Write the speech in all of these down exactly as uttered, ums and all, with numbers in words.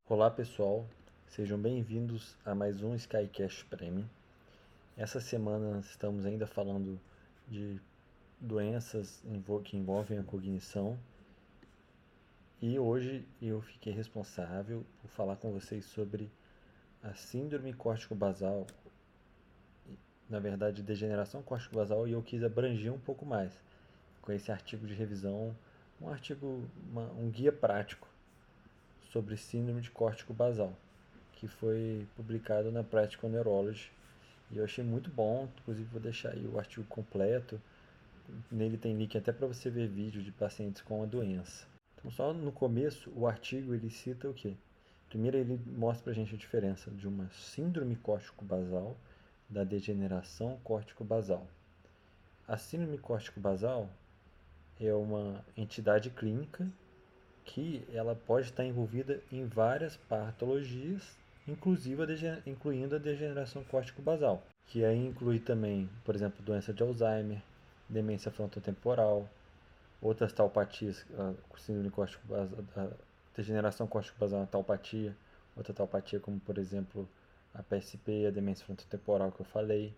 Olá pessoal, sejam bem-vindos a mais um Skycast Premium. Essa semana estamos ainda falando de doenças que envolvem a cognição e hoje eu fiquei responsável por falar com vocês sobre a síndrome córtico-basal, na verdade degeneração córtico-basal, e eu quis abranger um pouco mais com esse artigo de revisão, um artigo, uma, um guia prático sobre síndrome de córtico-basal, que foi publicado na Practical Neurology. E eu achei muito bom, inclusive vou deixar aí o artigo completo. Nele tem link até para você ver vídeo de pacientes com a doença. Então, só no começo, o artigo ele cita o quê? Primeiro, ele mostra para a gente a diferença de uma síndrome córtico-basal da degeneração córtico-basal. A síndrome córtico-basal é uma entidade clínica que ela pode estar envolvida em várias patologias, inclusive a incluindo a degeneração córtico-basal, que aí inclui também, por exemplo, doença de Alzheimer, demência frontotemporal, outras taupatias, a síndrome córtico-basal, a degeneração córtico-basal é uma taupatia, outra taupatia como, por exemplo, a P S P, a demência frontotemporal que eu falei.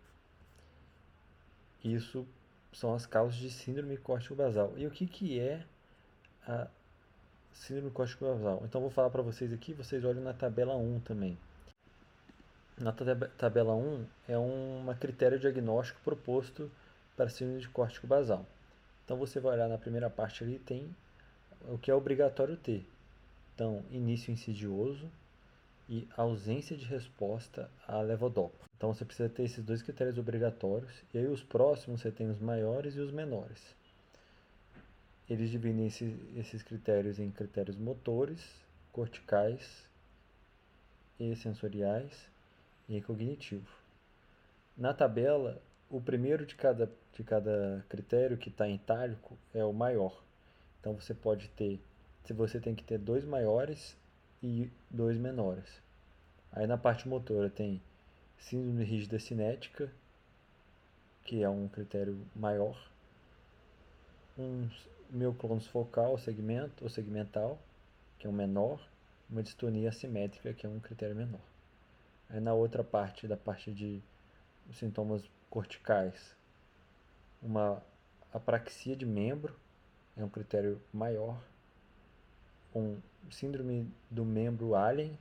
Isso são as causas de síndrome córtico-basal. E o que, que é a síndrome córtico-basal? Então vou falar para vocês aqui, vocês olham na tabela um também. Na tabela um é um critério diagnóstico proposto para síndrome de córtico-basal. Então você vai olhar na primeira parte ali, tem o que é obrigatório ter. Então, início insidioso e ausência de resposta à levodopa. Então você precisa ter esses dois critérios obrigatórios, e aí os próximos você tem os maiores e os menores. Eles dividem esse, esses critérios em critérios motores, corticais e sensoriais e cognitivo. Na tabela, o primeiro de cada, de cada critério que está em itálico é o maior. Então você pode ter, se você tem que ter dois maiores e dois menores. Aí na parte motora tem síndrome rígida cinética, que é um critério maior, um mioclonus focal ou segmento ou segmental, que é um menor, uma distonia assimétrica, que é um critério menor. Aí na outra parte, da parte de sintomas corticais, uma apraxia de membro é um critério maior, um síndrome do membro alien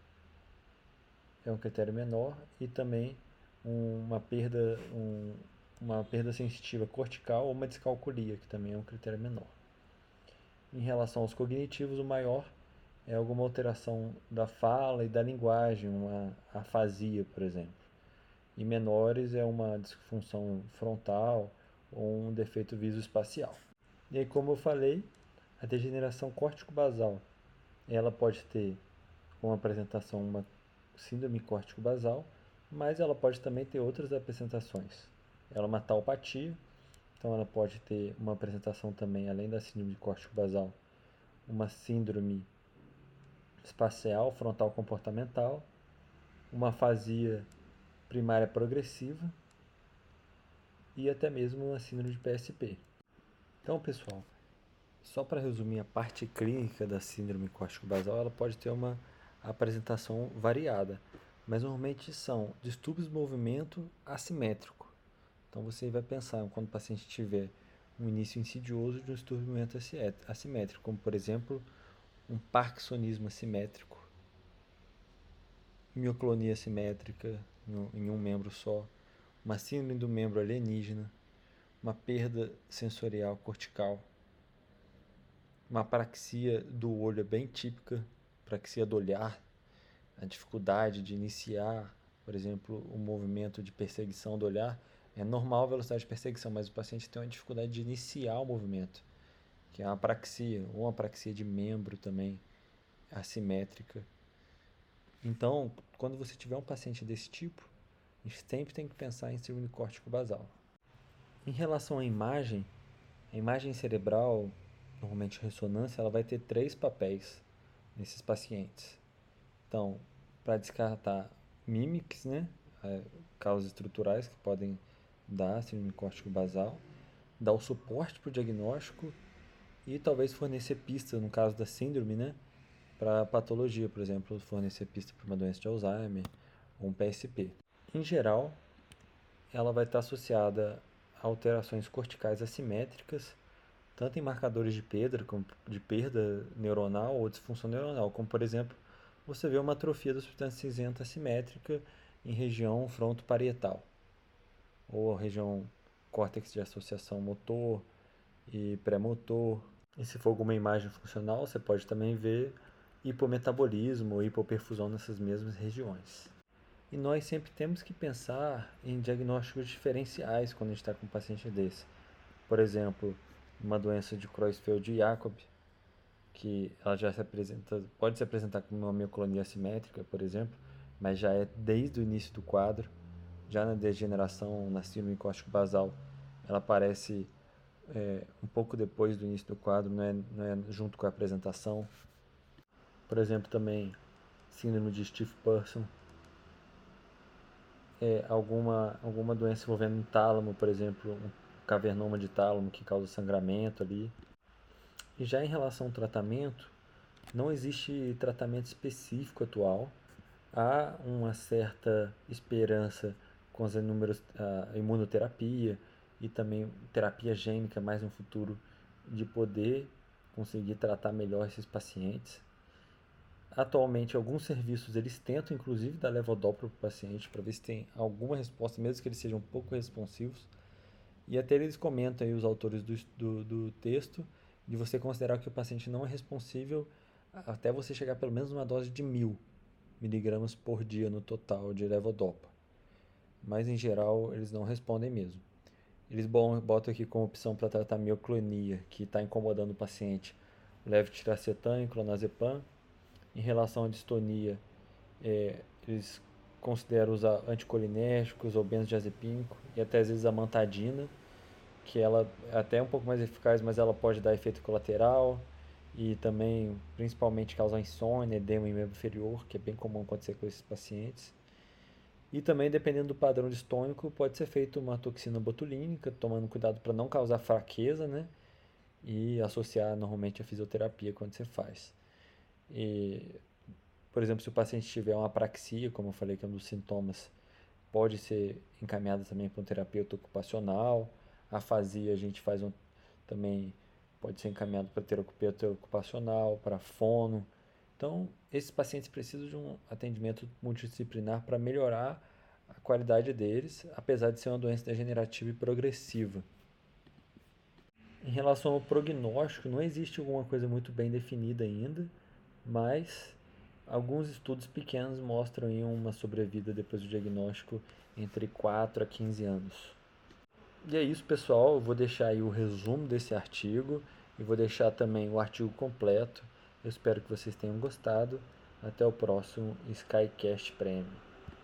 é um critério menor, e também uma perda, um, uma perda sensitiva cortical ou uma descalculia, que também é um critério menor. Em relação aos cognitivos, o maior é alguma alteração da fala e da linguagem, uma afasia, por exemplo. E menores é uma disfunção frontal ou um defeito visoespacial. E aí, como eu falei, a degeneração córtico-basal, ela pode ter como apresentação uma síndrome córtico-basal, mas ela pode também ter outras apresentações. Ela é uma taupatia, então ela pode ter uma apresentação também, além da síndrome córtico-basal, uma síndrome espacial frontal comportamental, uma afasia primária progressiva e até mesmo uma síndrome de P S P. Então, pessoal, só para resumir a parte clínica da síndrome córtico-basal, ela pode ter uma apresentação variada, mas normalmente são distúrbios de movimento assimétrico. Então você vai pensar, quando o paciente tiver um início insidioso de um distúrbio de movimento assimétrico, como por exemplo um parkinsonismo assimétrico, mioclonia assimétrica em um membro só, uma síndrome do membro alienígena, uma perda sensorial cortical, uma apraxia do olho bem típica, apraxia do olhar, a dificuldade de iniciar, por exemplo, o movimento de perseguição do olhar. É normal a velocidade de perseguição, mas o paciente tem uma dificuldade de iniciar o movimento, que é uma apraxia, ou uma apraxia de membro também, assimétrica. Então, quando você tiver um paciente desse tipo, a gente sempre tem que pensar em síndrome córtico-basal. Em relação à imagem, a imagem cerebral, normalmente ressonância, ela vai ter três papéis nesses pacientes. Então, para descartar mimics, né, é, causas estruturais que podem dar síndrome córtico-basal, dar o suporte para o diagnóstico e talvez fornecer pistas, no caso da síndrome, né, para patologia, por exemplo, fornecer pista para uma doença de Alzheimer ou um P S P. Em geral, ela vai estar associada a alterações corticais assimétricas, tanto em marcadores de perda, como de perda neuronal ou disfunção neuronal, como por exemplo, você vê uma atrofia da substância cinzenta assimétrica em região frontoparietal, ou região córtex de associação motor e pré-motor. E se for alguma imagem funcional, você pode também ver hipometabolismo ou hipoperfusão nessas mesmas regiões. E nós sempre temos que pensar em diagnósticos diferenciais quando a gente está com um paciente desse. Por exemplo, uma doença de Creutzfeldt-Jakob, que ela já se apresenta, pode se apresentar como uma mioclonia assimétrica, por exemplo, mas já é desde o início do quadro. Já na degeneração, na síndrome cóstico basal, ela aparece é, um pouco depois do início do quadro, não é, não é junto com a apresentação. Por exemplo, também síndrome de Stiff-Person, é, alguma, alguma doença envolvendo um tálamo, por exemplo, um cavernoma de tálamo que causa sangramento ali. E já em relação ao tratamento, não existe tratamento específico atual. Há uma certa esperança com as inúmeras, a imunoterapia e também terapia gênica mais no futuro de poder conseguir tratar melhor esses pacientes. Atualmente, alguns serviços eles tentam inclusive dar levodopa para o paciente para ver se tem alguma resposta, mesmo que eles sejam pouco responsivos. E até eles comentam aí, os autores do, do, do texto, de você considerar que o paciente não é responsível até você chegar pelo menos numa dose de mil miligramas por dia no total de levodopa. Mas em geral eles não respondem mesmo. Eles botam aqui como opção para tratar mioclonia, que está incomodando o paciente, levetiracetam e clonazepam. Em relação à distonia, é, eles consideram usar anticolinérgicos ou benzodiazepínico e até às vezes a amantadina, que ela é até um pouco mais eficaz, mas ela pode dar efeito colateral e também, principalmente, causar insônia, edema em membro inferior, que é bem comum acontecer com esses pacientes. E também, dependendo do padrão distônico, pode ser feita uma toxina botulínica, tomando cuidado para não causar fraqueza, né? E associar normalmente a fisioterapia quando você faz. E, por exemplo, se o paciente tiver uma apraxia, como eu falei que é um dos sintomas, pode ser encaminhado também para um terapeuta ocupacional. A afasia a gente faz um, também pode ser encaminhado para terapeuta ocupacional, para fono. Então, esses pacientes precisam de um atendimento multidisciplinar para melhorar a qualidade deles, apesar de ser uma doença degenerativa e progressiva. Em relação ao prognóstico, não existe alguma coisa muito bem definida ainda, mas alguns estudos pequenos mostram aí uma sobrevida depois do diagnóstico entre quatro a quinze anos. E é isso, pessoal. Eu vou deixar aí o resumo desse artigo e vou deixar também o artigo completo. Eu espero que vocês tenham gostado. Até o próximo SkyCast Premium.